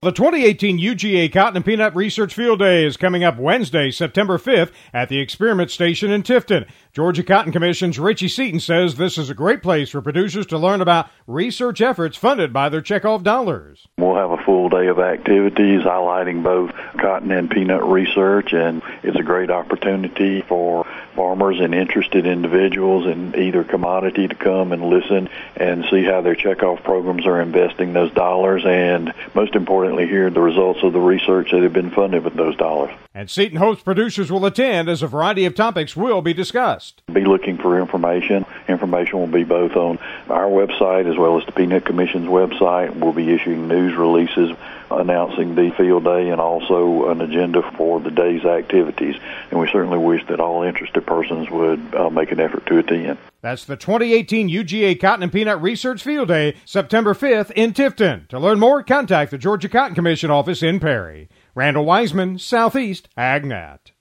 The 2018 UGA Cotton and Peanut Research Field Day is coming up Wednesday, September 5th at the Experiment Station in Tifton. Georgia Cotton Commission's Richie Seaton says this is a great place for producers to learn about research efforts funded by their checkoff dollars. We'll have a full day of activities highlighting both cotton and peanut research, and it's a great opportunity for farmers and interested individuals in either commodity to come and listen and see how their checkoff programs are investing those dollars, and most importantly, hear the results of the research that have been funded with those dollars. And Seaton hopes producers will attend as a variety of topics will be discussed. Be looking for information. Information will be both on our website as well as the Peanut Commission's website. We'll be issuing news releases announcing the field day and also an agenda for the day's activities. And we certainly wish that all interested persons would make an effort to attend. That's the 2018 UGA Cotton and Peanut Research Field Day, September 5th in Tifton. To learn more, contact the Georgia Cotton Commission office in Perry. Randall Wiseman, Southeast AgNet.